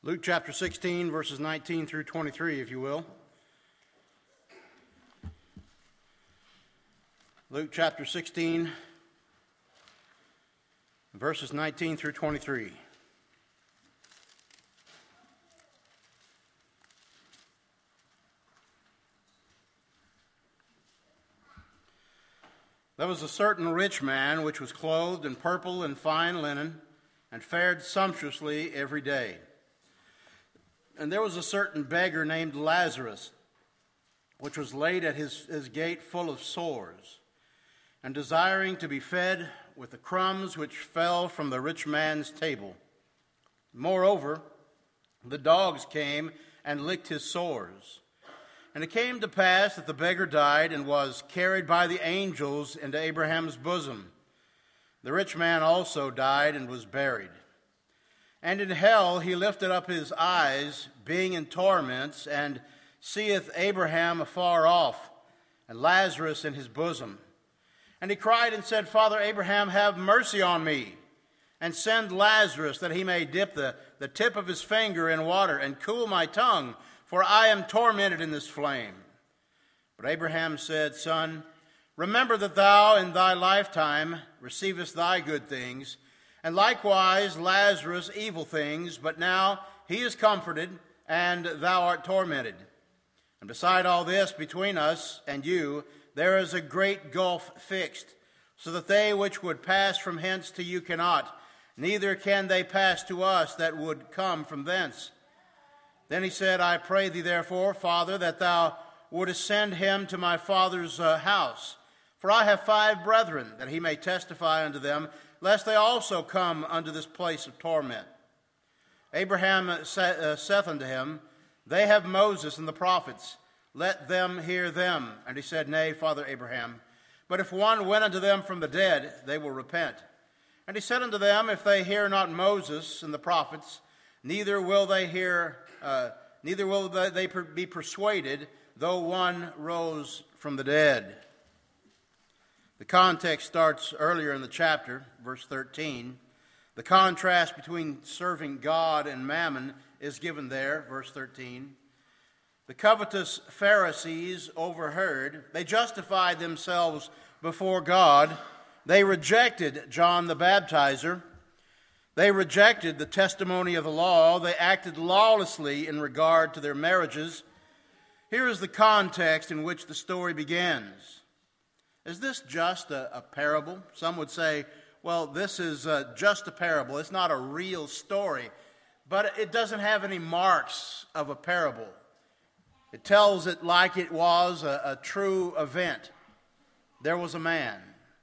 Luke chapter 16, verses 19 through 23, if you will. Luke chapter 16, verses 19 through 23. There was a certain rich man which was clothed in purple and fine linen, and fared sumptuously every day. And there was a certain beggar named Lazarus, which was laid at his gate full of sores, and desiring to be fed with the crumbs which fell from the rich man's table. Moreover, the dogs came and licked his sores. And it came to pass that the beggar died and was carried by the angels into Abraham's bosom. The rich man also died and was buried. And in hell he lifted up his eyes, being in torments, and seeth Abraham afar off, and Lazarus in his bosom. And he cried and said, Father Abraham, have mercy on me, and send Lazarus, that he may dip the tip of his finger in water, and cool my tongue, for I am tormented in this flame. But Abraham said, Son, remember that thou in thy lifetime receivest thy good things, and likewise Lazarus evil things, but now he is comforted, and thou art tormented. And beside all this, between us and you, there is a great gulf fixed, so that they which would pass from hence to you cannot, neither can they pass to us that would come from thence. Then he said, I pray thee therefore, Father, that thou wouldest send him to my father's house. For I have 5 brethren, that he may testify unto them, lest they also come unto this place of torment. Abraham saith unto him, They have Moses and the prophets, let them hear them. And he said, Nay, Father Abraham, but if one went unto them from the dead, they will repent. And he said unto them, If they hear not Moses and the prophets, neither will they be persuaded, though one rose from the dead. The context starts earlier in the chapter, verse 13. The contrast between serving God and mammon is given there, verse 13. The covetous Pharisees overheard. They justified themselves before God. They rejected John the Baptizer. They rejected the testimony of the law. They acted lawlessly in regard to their marriages. Here is the context in which the story begins. Is this just a parable? Some would say, well, this is just a parable. It's not a real story. But it doesn't have any marks of a parable. It tells it like it was a true event. There was a man.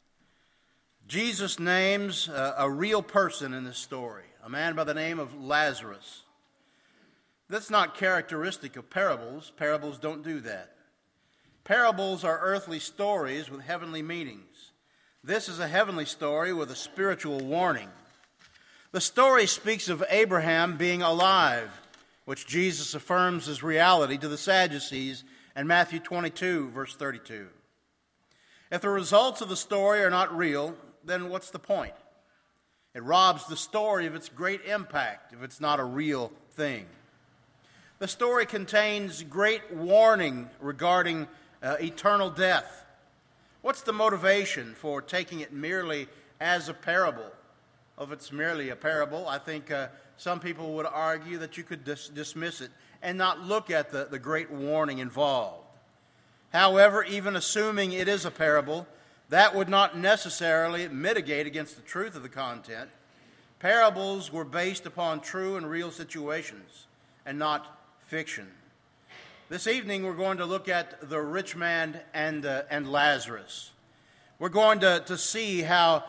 Jesus names a real person in this story, a man by the name of Lazarus. That's not characteristic of parables. Parables don't do that. Parables are earthly stories with heavenly meanings. This is a heavenly story with a spiritual warning. The story speaks of Abraham being alive, which Jesus affirms as reality to the Sadducees in Matthew 22, verse 32. If the results of the story are not real, then what's the point? It robs the story of its great impact if it's not a real thing. The story contains great warning regarding eternal death. What's the motivation for taking it merely as a parable? If it's merely a parable, I think some people would argue that you could dismiss it and not look at the great warning involved. However, even assuming it is a parable, that would not necessarily mitigate against the truth of the content. Parables were based upon true and real situations and not fiction. This evening we're going to look at the rich man and Lazarus. We're going to see how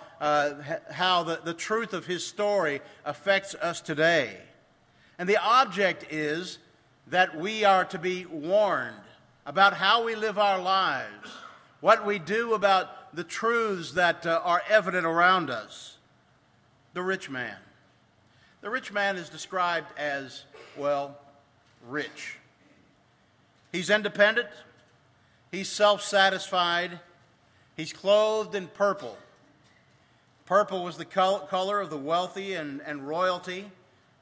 the truth of his story affects us today. And the object is that we are to be warned about how we live our lives, what we do about the truths that are evident around us. The rich man. The rich man is described as, well, rich. He's independent. He's self-satisfied. He's clothed in purple. Purple was the color of the wealthy and royalty.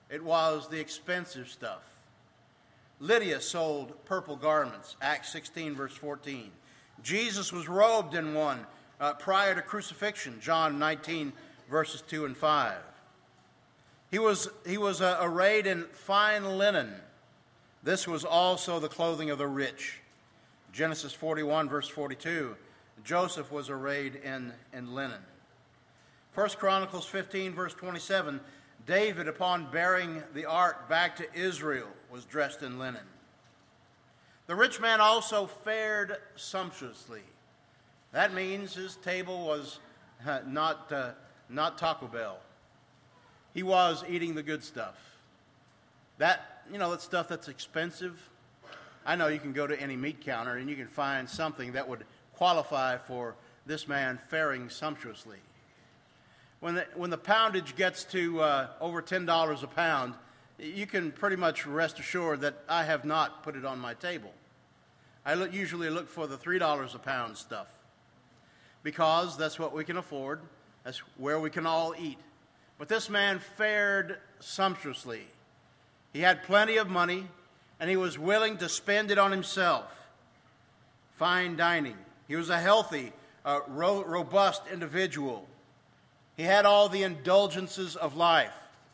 It was the expensive stuff. Lydia sold purple garments, Acts 16, verse 14. Jesus was robed in one prior to crucifixion, John 19, verses 2 and 5. He was arrayed in fine linen. This was also the clothing of the rich. Genesis 41, verse 42. Joseph was arrayed in linen. 1 Chronicles 15, verse 27. David, upon bearing the ark back to Israel, was dressed in linen. The rich man also fared sumptuously. That means his table was not Taco Bell. He was eating the good stuff. That stuff that's expensive. I know you can go to any meat counter and you can find something that would qualify for this man faring sumptuously. When the poundage gets to over $10 a pound, you can pretty much rest assured that I have not put it on my table. I usually look for the $3 a pound stuff because that's what we can afford. That's where we can all eat. But this man fared sumptuously. He had plenty of money, and he was willing to spend it on himself. Fine dining. He was a healthy, robust individual. He had all the indulgences of life.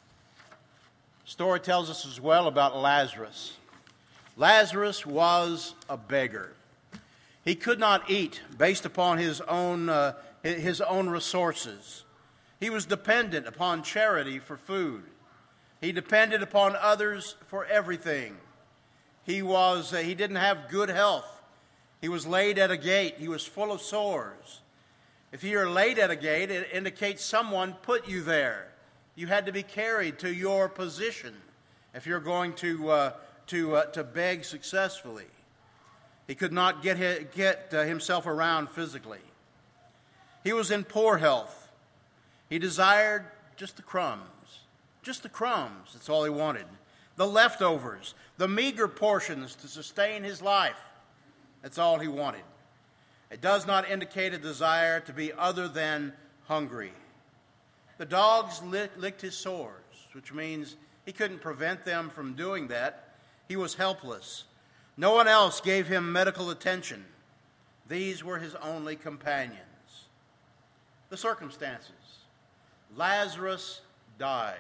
Story tells us as well about Lazarus. Lazarus was a beggar. He could not eat based upon his own resources. He was dependent upon charity for food. He depended upon others for everything. He didn't have good health. He was laid at a gate. He was full of sores. If you're laid at a gate, it indicates someone put you there. You had to be carried to your position if you're going to beg successfully. He could not get himself around physically. He was in poor health. He desired just the crumbs. Just the crumbs, that's all he wanted. The leftovers, the meager portions to sustain his life. That's all he wanted. It does not indicate a desire to be other than hungry. The dogs licked his sores, which means he couldn't prevent them from doing that. He was helpless. No one else gave him medical attention. These were his only companions. The circumstances. Lazarus died.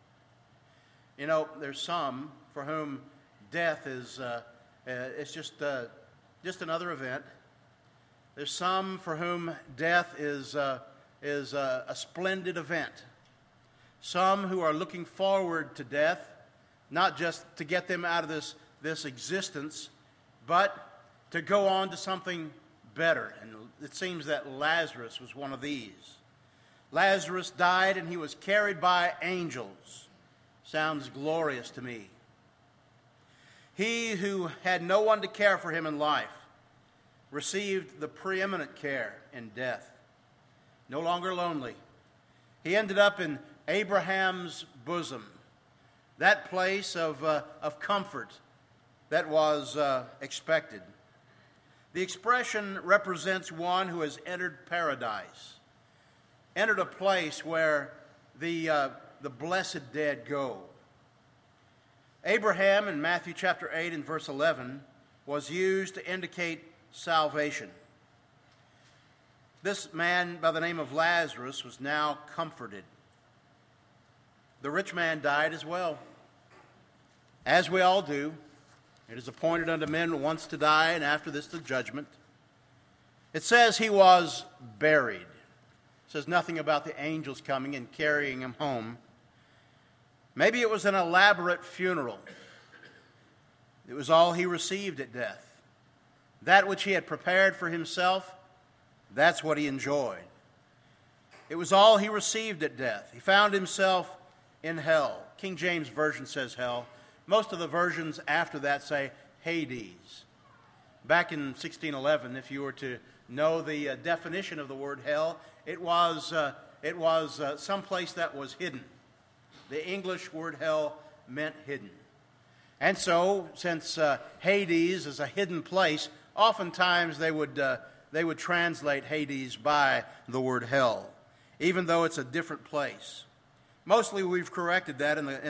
There's some for whom death is it's just another event. There's some for whom death is a splendid event. Some who are looking forward to death, not just to get them out of this existence, but to go on to something better. And it seems that Lazarus was one of these. Lazarus died and he was carried by angels. Sounds glorious to me. He who had no one to care for him in life received the preeminent care in death. No longer lonely. He ended up in Abraham's bosom, that place of comfort that was expected. The expression represents one who has entered paradise, entered a place where the blessed dead go. Abraham in Matthew chapter 8 and verse 11 was used to indicate salvation. This man by the name of Lazarus was now comforted. The rich man died as well. As we all do, it is appointed unto men once to die, and after this the judgment. It says he was buried. It says nothing about the angels coming and carrying him home. Maybe it was an elaborate funeral. It was all he received at death. That which he had prepared for himself, that's what he enjoyed. It was all he received at death. He found himself in hell. King James Version says hell. Most of the versions after that say Hades. Back in 1611, if you were to know the definition of the word hell, it was some place that was hidden. The English word hell meant hidden. And so, since Hades is a hidden place, oftentimes they would translate Hades by the word hell, even though it's a different place. Mostly we've corrected that in the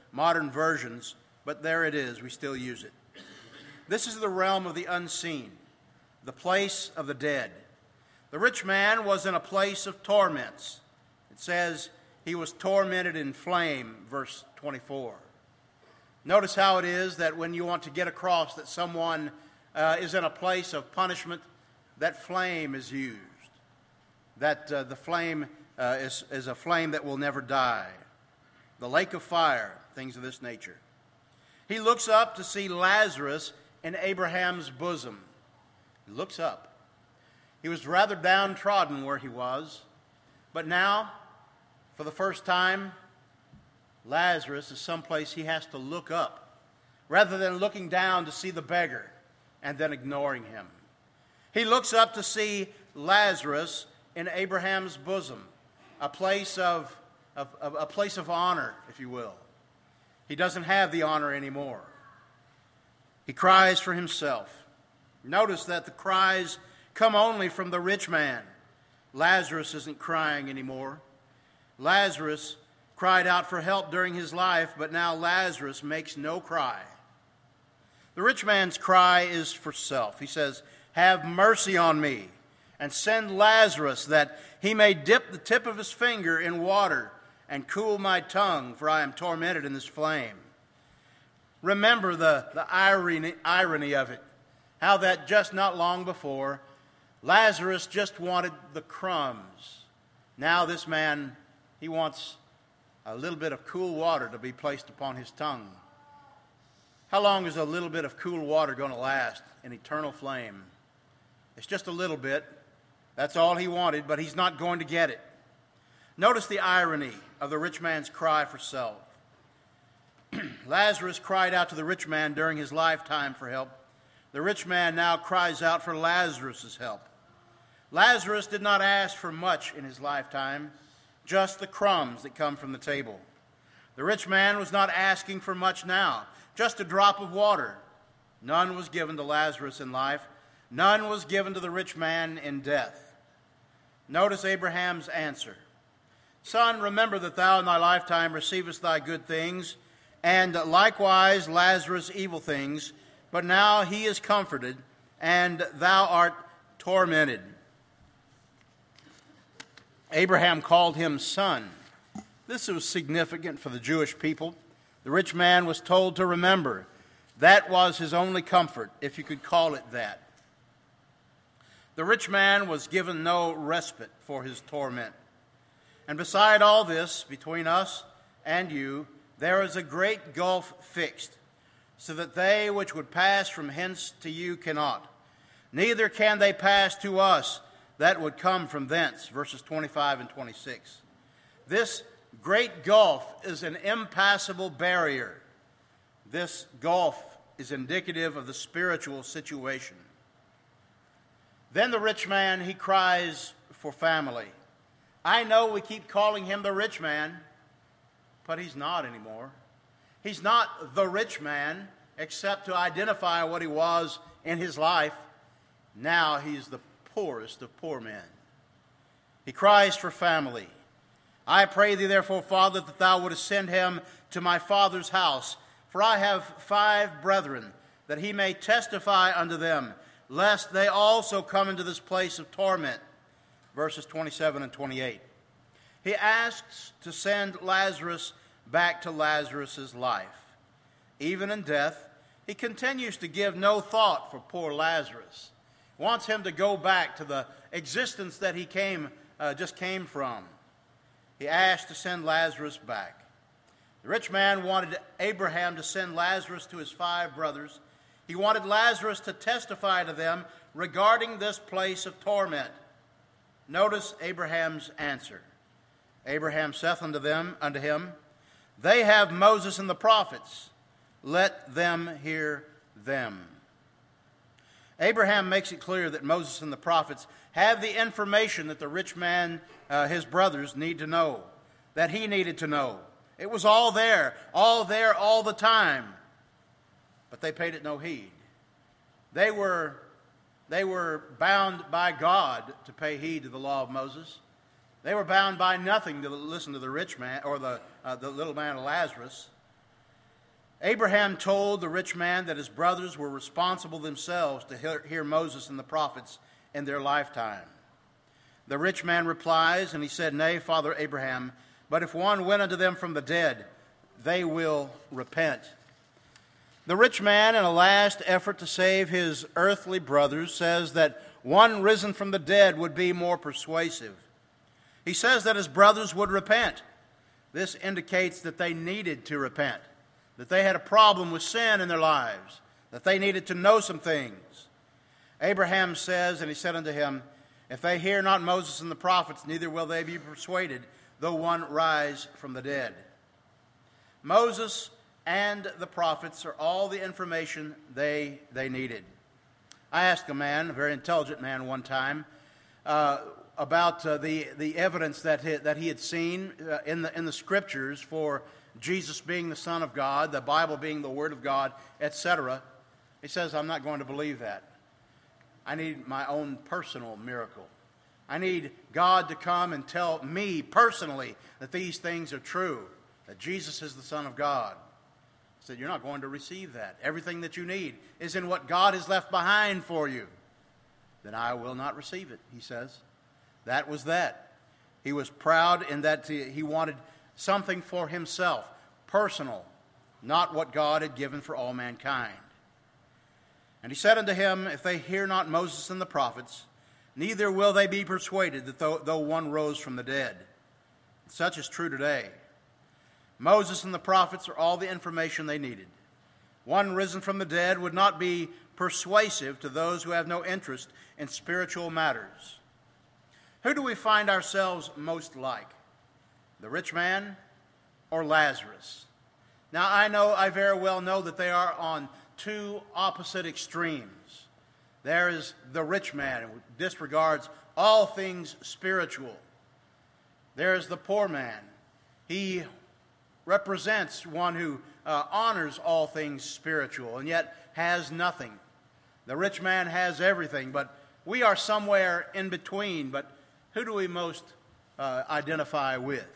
modern versions, but there it is. We still use it. This is the realm of the unseen, the place of the dead. The rich man was in a place of torments. It says he was tormented in flame, verse 24. Notice how it is that when you want to get across that someone is in a place of punishment, that flame is used. That the flame is a flame that will never die. The lake of fire, things of this nature. He looks up to see Lazarus in Abraham's bosom. He looks up. He was rather downtrodden where he was, but now, for the first time, Lazarus is someplace he has to look up, rather than looking down to see the beggar and then ignoring him. He looks up to see Lazarus in Abraham's bosom, a place of honor, if you will. He doesn't have the honor anymore. He cries for himself. Notice that the cries come only from the rich man. Lazarus isn't crying anymore. Lazarus cried out for help during his life, but now Lazarus makes no cry. The rich man's cry is for self. He says, "Have mercy on me, and send Lazarus that he may dip the tip of his finger in water and cool my tongue, for I am tormented in this flame." Remember the irony of it, how that just not long before, Lazarus just wanted the crumbs. Now this man, he wants a little bit of cool water to be placed upon his tongue. How long is a little bit of cool water going to last? An eternal flame. It's just a little bit. That's all he wanted, but he's not going to get it. Notice the irony of the rich man's cry for self. Lazarus cried out to the rich man during his lifetime for help. The rich man now cries out for Lazarus' help. Lazarus did not ask for much in his lifetime, just the crumbs that come from the table. The rich man was not asking for much now, just a drop of water. None was given to Lazarus in life. None was given to the rich man in death. Notice Abraham's answer. "Son, remember that thou in thy lifetime receivest thy good things, and likewise Lazarus evil things, but now he is comforted, and thou art tormented." Abraham called him son. This was significant for the Jewish people. The rich man was told to remember. That was his only comfort, if you could call it that. The rich man was given no respite for his torment. And beside all this, between us and you, there is a great gulf fixed, so that they which would pass from hence to you cannot. Neither can they pass to us that would come from thence. Verses 25 and 26. This great gulf is an impassable barrier. This gulf is indicative of the spiritual situation. Then the rich man, he cries for family. I know we keep calling him the rich man, but he's not anymore. He's not the rich man, except to identify what he was in his life. Now he's the poorest of poor men. He cries for family. I pray thee, therefore, Father, that thou wouldest send him to my father's house. For I have 5 brethren, that he may testify unto them, lest they also come into this place of torment. Verses 27 and 28. He asks to send Lazarus back to Lazarus' life. Even in death, he continues to give no thought for poor Lazarus. Wants him to go back to the existence that he just came from. He asked to send Lazarus back. The rich man wanted Abraham to send Lazarus to his 5 brothers. He wanted Lazarus to testify to them regarding this place of torment. Notice Abraham's answer. Abraham saith unto him, They have Moses and the prophets. Let them hear them. Abraham makes it clear that Moses and the prophets have the information that the rich man, his brothers, need to know, that he needed to know. It was all there all the time. But they paid it no heed. They were bound by God to pay heed to the law of Moses. They were bound by nothing to listen to the rich man or the little man Lazarus. Abraham told the rich man that his brothers were responsible themselves to hear Moses and the prophets in their lifetime. The rich man replies, and he said, "Nay, Father Abraham, but if one went unto them from the dead, they will repent." The rich man, in a last effort to save his earthly brothers, says that one risen from the dead would be more persuasive. He says that his brothers would repent. This indicates that they needed to repent, that they had a problem with sin in their lives, that they needed to know some things. Abraham says, and he said unto him, "If they hear not Moses and the prophets, neither will they be persuaded, though one rise from the dead." Moses and the prophets are all the information they needed. I asked a man, a very intelligent man one time, about the evidence that he had seen in the Scriptures for Jesus being the Son of God, the Bible being the Word of God, etc. He says, "I'm not going to believe that. I need my own personal miracle. I need God to come and tell me personally that these things are true, that Jesus is the Son of God." I said, "You're not going to receive that. Everything that you need is in what God has left behind for you." "Then I will not receive it," he says. That was that. He was proud in that he wanted something for himself, personal, not what God had given for all mankind. And he said unto him, "If they hear not Moses and the prophets, neither will they be persuaded, that though one rose from the dead." Such is true today. Moses and the prophets are all the information they needed. One risen from the dead would not be persuasive to those who have no interest in spiritual matters. Who do we find ourselves most like? The rich man or Lazarus? Now, I very well know that they are on two opposite extremes. There is the rich man who disregards all things spiritual. There is the poor man. He represents one who honors all things spiritual and yet has nothing. The rich man has everything, but we are somewhere in between. But who do we most identify with?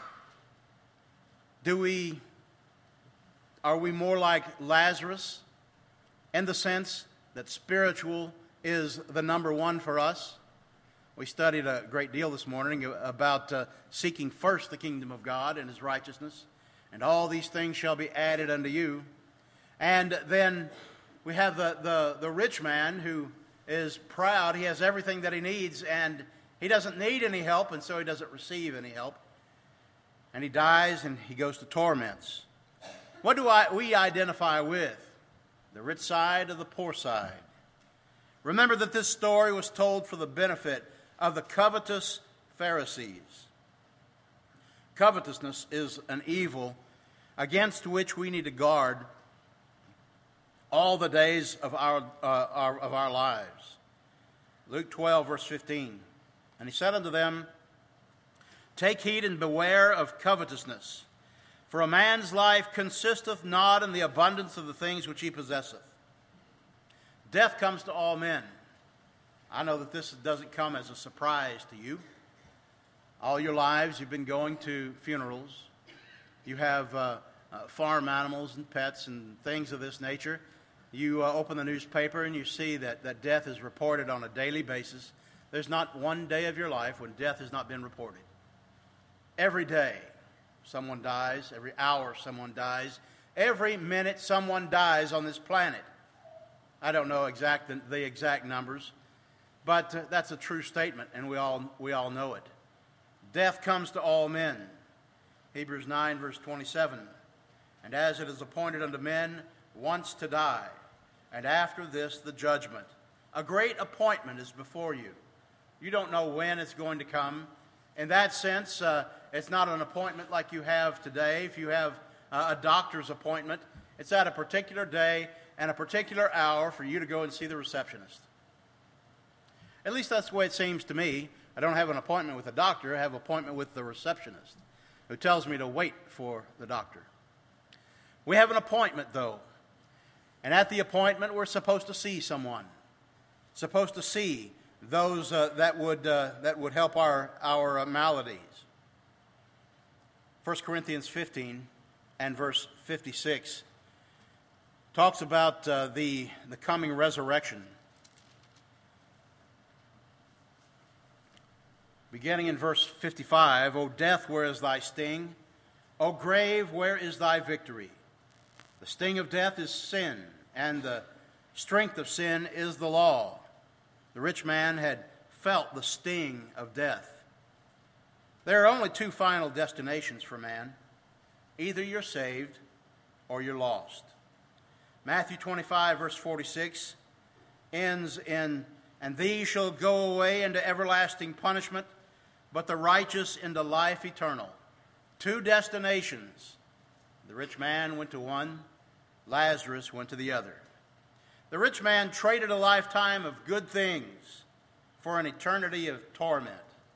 Are we more like Lazarus in the sense that spiritual is the number one for us? We studied a great deal this morning about seeking first the kingdom of God and His righteousness, and all these things shall be added unto you. And then we have the rich man who is proud. He has everything that he needs, and he doesn't need any help, and so he doesn't receive any help. And he dies, and he goes to torments. What do we identify with? The rich side or the poor side? Remember that this story was told for the benefit of the covetous Pharisees. Covetousness is an evil against which we need to guard all the days of our lives. Luke 12, verse 15. "And he said unto them, Take heed and beware of covetousness, for a man's life consisteth not in the abundance of the things which he possesseth." Death comes to all men. I know that this doesn't come as a surprise to you. All your lives you've been going to funerals. You have farm animals and pets and things of this nature. You open the newspaper and you see that death is reported on a daily basis. There's not one day of your life when death has not been reported. Every day someone dies. Every hour someone dies. Every minute someone dies on this planet. I don't know the exact numbers, but that's a true statement, and we all know it. Death comes to all men. Hebrews 9, verse 27. "And as it is appointed unto men once to die, and after this the judgment." A great appointment is before you. You don't know when it's going to come. In that sense, it's not an appointment like you have today. If you have a doctor's appointment, it's at a particular day and a particular hour for you to go and see the receptionist. At least that's the way it seems to me. I don't have an appointment with a doctor. I have an appointment with the receptionist who tells me to wait for the doctor. We have an appointment, though. And at the appointment, we're supposed to see someone. Supposed to see those that would help our maladies. 1 Corinthians 15 and verse 56 talks about the coming resurrection. Beginning in verse 55, O death, where is thy sting? O grave, where is thy victory? The sting of death is sin, and the strength of sin is the law. The rich man had felt the sting of death. There are only two final destinations for man. Either you're saved or you're lost. Matthew 25, verse 46, ends in, And these shall go away into everlasting punishment, but the righteous into life eternal. Two destinations. The rich man went to one, Lazarus went to the other. The rich man traded a lifetime of good things for an eternity of torment.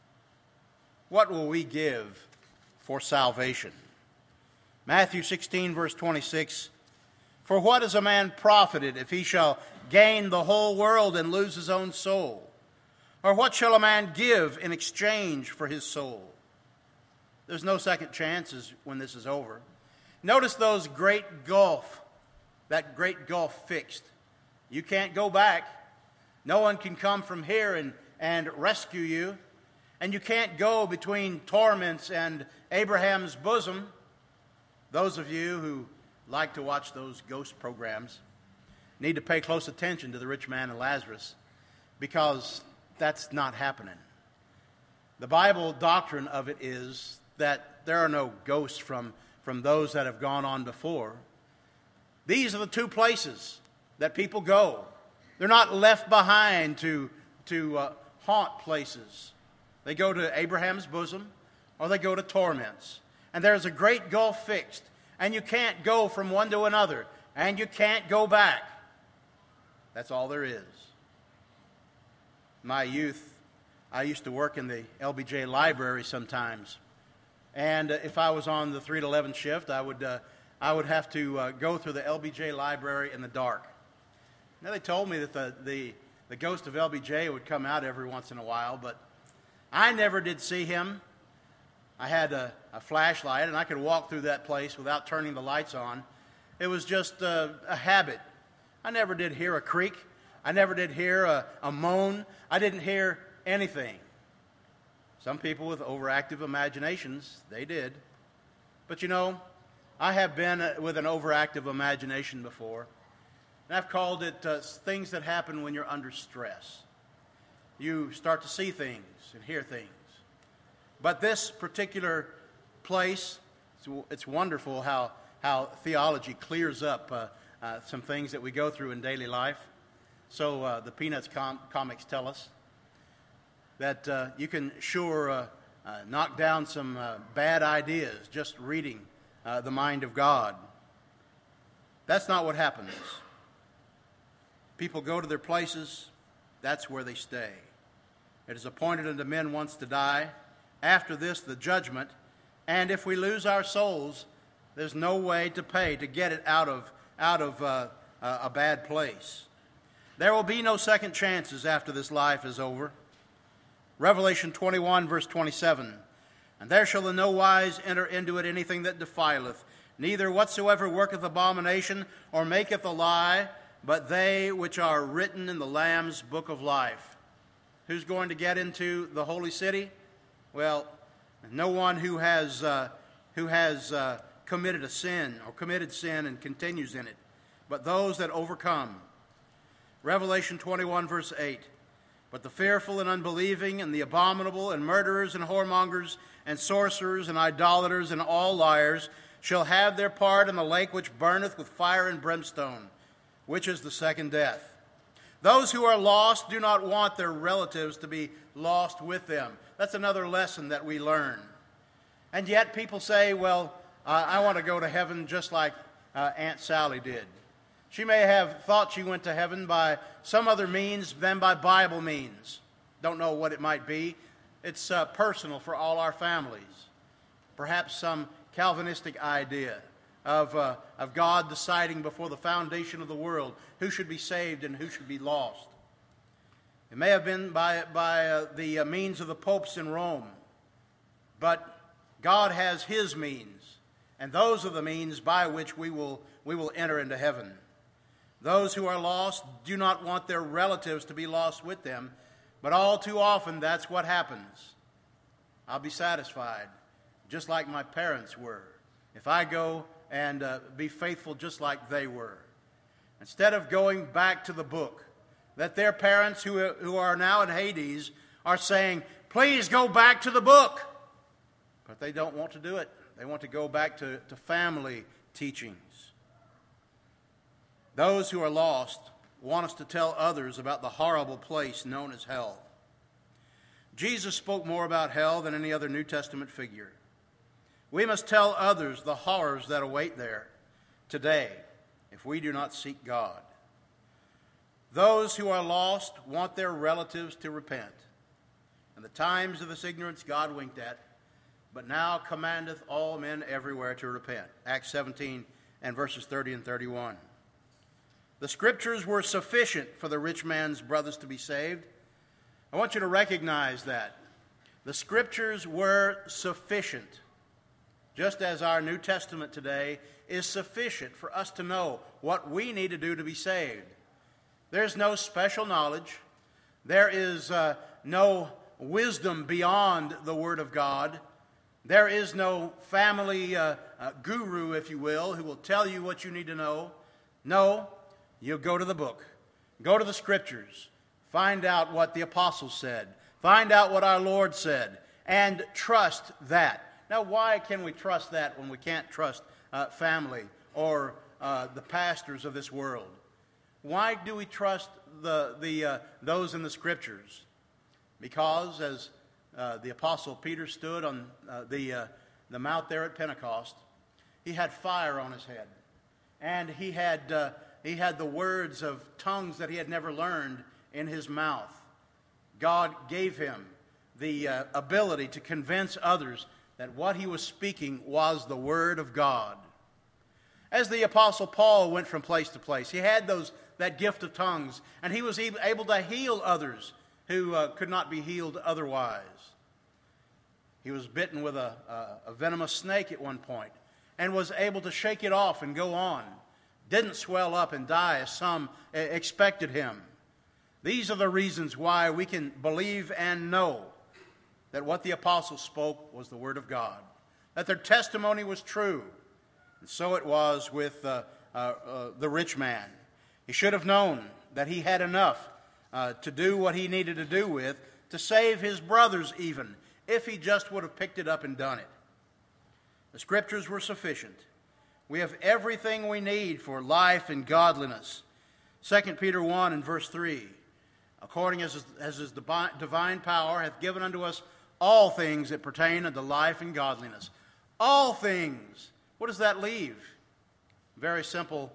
What will we give for salvation? Matthew 16, verse 26, For what is a man profited if he shall gain the whole world and lose his own soul? Or what shall a man give in exchange for his soul? There's no second chances when this is over. Notice those great gulf, that great gulf fixed. You can't go back. No one can come from here and rescue you. And you can't go between torments and Abraham's bosom. Those of you who like to watch those ghost programs need to pay close attention to the rich man and Lazarus, because that's not happening. The Bible doctrine of it is that there are no ghosts from those that have gone on before. These are the two places that people go. They're not left behind to haunt places. They go to Abraham's bosom, or they go to torments. And there's a great gulf fixed, and you can't go from one to another, and you can't go back. That's all there is. In my youth, I used to work in the LBJ library sometimes. And if I was on the 3 to 11 shift, I would have to go through the LBJ library in the dark. Now, they told me that the ghost of LBJ would come out every once in a while, but I never did see him. I had a flashlight, and I could walk through that place without turning the lights on. It was just a habit. I never did hear a creak. I never did hear a moan. I didn't hear anything. Some people with overactive imaginations, they did. But you know, I have been with an overactive imagination before, and I've called it things that happen when you're under stress. You start to see things and hear things. But this particular place, it's wonderful how theology clears up some things that we go through in daily life. So the Peanuts comics tell us that you can sure knock down some bad ideas just reading the mind of God. That's not what happens. People go to their places, that's where they stay. It is appointed unto men once to die. After this, the judgment. And if we lose our souls, there's no way to pay to get it out of a bad place. There will be no second chances after this life is over. Revelation 21, verse 27. And there shall in no wise enter into it anything that defileth, neither whatsoever worketh abomination or maketh a lie, but they which are written in the Lamb's book of life. Who's going to get into the holy city? Well, no one who has committed a sin or committed sin and continues in it, but those that overcome. Revelation 21, verse 8. But the fearful and unbelieving and the abominable and murderers and whoremongers and sorcerers and idolaters and all liars shall have their part in the lake which burneth with fire and brimstone, which is the second death. Those who are lost do not want their relatives to be lost with them. That's another lesson that we learn. And yet people say, well, I want to go to heaven just like Aunt Sally did. She may have thought she went to heaven by some other means than by Bible means. Don't know what it might be. It's personal for all our families. Perhaps some Calvinistic idea of God deciding before the foundation of the world who should be saved and who should be lost. It may have been by the means of the popes in Rome, but God has his means, and those are the means by which we will enter into heaven. Those who are lost do not want their relatives to be lost with them, but all too often that's what happens. I'll be satisfied, just like my parents were, if I go and be faithful just like they were. Instead of going back to the book, that their parents who are now in Hades are saying, please go back to the book. But they don't want to do it. They want to go back to family teachings. Those who are lost want us to tell others about the horrible place known as hell. Jesus spoke more about hell than any other New Testament figure. We must tell others the horrors that await there today if we do not seek God. Those who are lost want their relatives to repent. In the times of this ignorance God winked at, but now commandeth all men everywhere to repent. Acts 17 and verses 30 and 31. The Scriptures were sufficient for the rich man's brothers to be saved. I want you to recognize that. The Scriptures were sufficient, just as our New Testament today is sufficient for us to know what we need to do to be saved. There's no special knowledge. There is no wisdom beyond the Word of God. There is no family guru, if you will, who will tell you what you need to know. No, you go to the book. Go to the Scriptures. Find out what the apostles said. Find out what our Lord said. And trust that. Now, why can we trust that when we can't trust family or the pastors of this world? Why do we trust those in the Scriptures? Because, as the Apostle Peter stood on the mount there at Pentecost, he had fire on his head. And he had the words of tongues that he had never learned in his mouth. God gave him the ability to convince others that what he was speaking was the Word of God. As the Apostle Paul went from place to place, he had that gift of tongues, and he was able to heal others who could not be healed otherwise. He was bitten with a venomous snake at one point and was able to shake it off and go on. Didn't swell up and die as some expected him. These are the reasons why we can believe and know that what the apostles spoke was the Word of God, that their testimony was true. And so it was with the rich man. He should have known that he had enough to do what he needed to do with, to save his brothers even, if he just would have picked it up and done it. The Scriptures were sufficient. We have everything we need for life and godliness. 2 Peter 1 and verse 3, according as his divine power hath given unto us all things that pertain unto life and godliness. All things. What does that leave? Very simple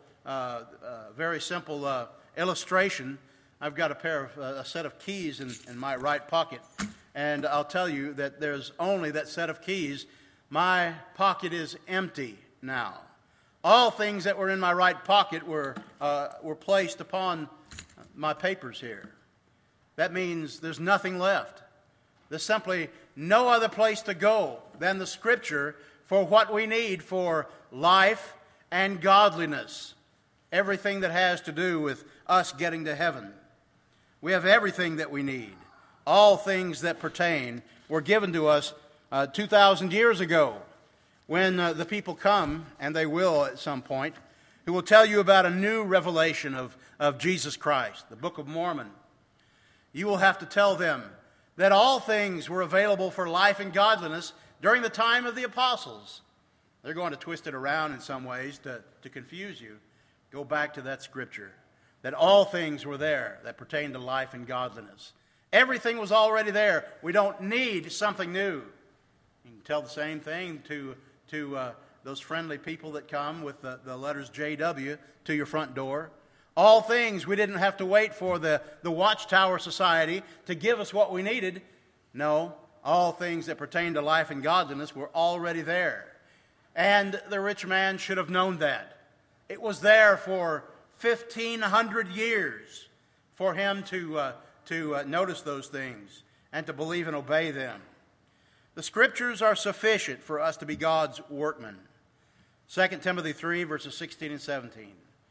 illustration. I've got a set of keys in my right pocket, and I'll tell you that there's only that set of keys. My pocket is empty now. All things that were in my right pocket were placed upon my papers here. That means there's nothing left. There's simply no other place to go than the Scripture for what we need for life and godliness. Everything that has to do with us getting to heaven. We have everything that we need. All things that pertain were given to us 2,000 years ago, when the people come, and they will at some point, who will tell you about a new revelation of Jesus Christ, the Book of Mormon. You will have to tell them that all things were available for life and godliness during the time of the apostles. They're going to twist it around in some ways to confuse you. Go back to that Scripture, that all things were there that pertain to life and godliness. Everything was already there. We don't need something new. You can tell the same thing to those friendly people that come with the letters JW to your front door. All things, we didn't have to wait for the Watchtower Society to give us what we needed. No, all things that pertain to life and godliness were already there. And the rich man should have known that. It was there for 1,500 years for him to notice those things and to believe and obey them. The Scriptures are sufficient for us to be God's workmen. 2 Timothy 3, verses 16 and 17.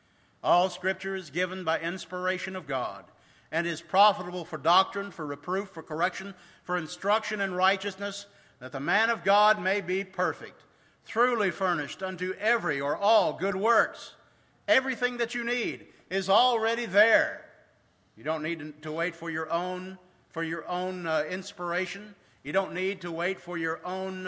All Scripture is given by inspiration of God, and is profitable for doctrine, for reproof, for correction, for instruction in righteousness, that the man of God may be perfect, truly furnished unto every or all good works. Everything that you need is already there. You don't need to wait for your own inspiration. You don't need to wait for your own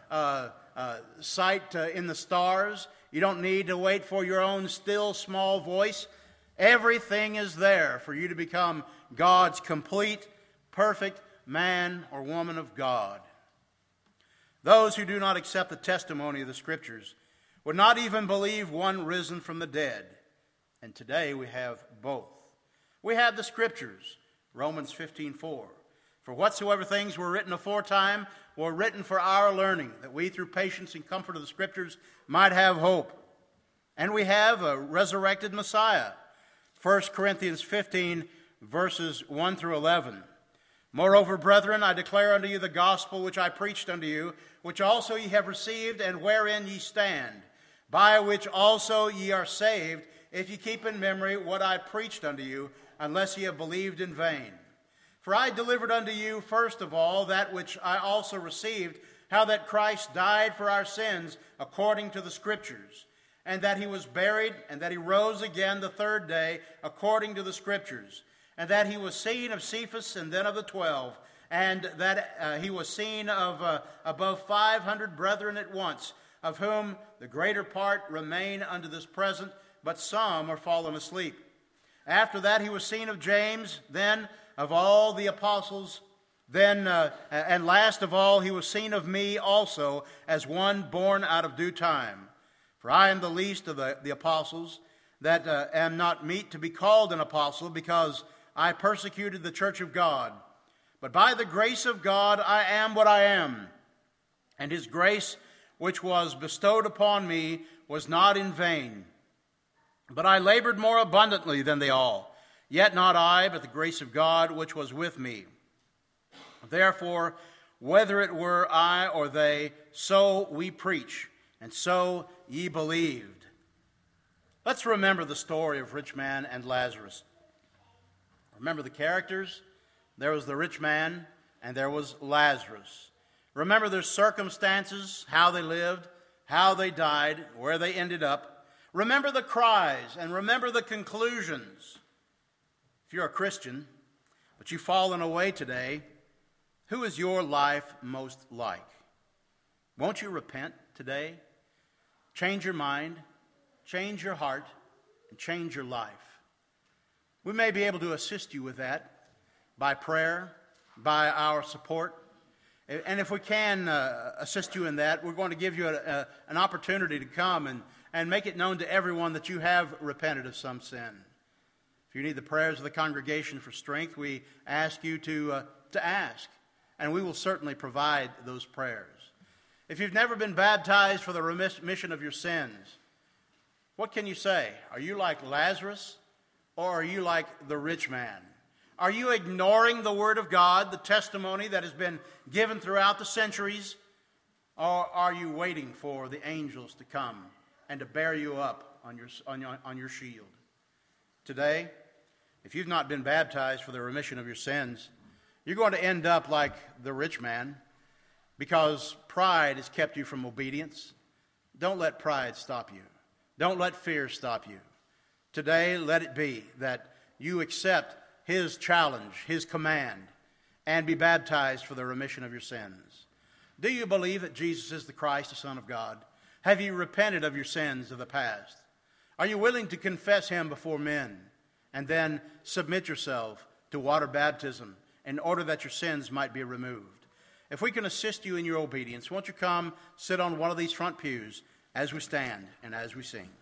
sight in the stars. You don't need to wait for your own still small voice. Everything is there for you to become God's complete, perfect man or woman of God. Those who do not accept the testimony of the Scriptures would not even believe one risen from the dead. And today we have both. We have the Scriptures, Romans 15:4. For whatsoever things were written aforetime were written for our learning, that we through patience and comfort of the Scriptures might have hope. And we have a resurrected Messiah. 1 Corinthians 15, verses 1 through 11. Moreover, brethren, I declare unto you the gospel which I preached unto you, which also ye have received, and wherein ye stand, by which also ye are saved, if ye keep in memory what I preached unto you, unless ye have believed in vain. For I delivered unto you first of all that which I also received, how that Christ died for our sins according to the Scriptures, and that he was buried, and that he rose again the third day according to the Scriptures, and that he was seen of Cephas and then of the 12, and that he was seen of above 500 brethren at once, of whom the greater part remain unto this present, but some are fallen asleep. After that he was seen of James, then of all the apostles, and last of all he was seen of me also, as one born out of due time. For I am the least of the apostles, that am not meet to be called an apostle, because I persecuted the church of God. But by the grace of God I am what I am. And his grace which was bestowed upon me was not in vain. But I labored more abundantly than they all. Yet not I, but the grace of God which was with me. Therefore, whether it were I or they, so we preach, and so ye believed. Let's remember the story of rich man and Lazarus. Remember the characters? There was the rich man, and there was Lazarus. Remember their circumstances, how they lived, how they died, where they ended up. Remember the cries, and remember the conclusions. If you're a Christian, but you've fallen away today, who is your life most like? Won't you repent today? Change your mind, change your heart, and change your life. We may be able to assist you with that by prayer, by our support. And if we can assist you in that, we're going to give you an opportunity to come and make it known to everyone that you have repented of some sin. If you need the prayers of the congregation for strength, we ask you to ask, and we will certainly provide those prayers. If you've never been baptized for the remission of your sins, what can you say? Are you like Lazarus, or are you like the rich man? Are you ignoring the Word of God, the testimony that has been given throughout the centuries, or are you waiting for the angels to come and to bear you up on your shield? Today, if you've not been baptized for the remission of your sins, you're going to end up like the rich man, because pride has kept you from obedience. Don't let pride stop you. Don't let fear stop you. Today, let it be that you accept his challenge, his command, and be baptized for the remission of your sins. Do you believe that Jesus is the Christ, the Son of God? Have you repented of your sins of the past? Are you willing to confess him before men and then submit yourself to water baptism in order that your sins might be removed? If we can assist you in your obedience, won't you come sit on one of these front pews as we stand and as we sing?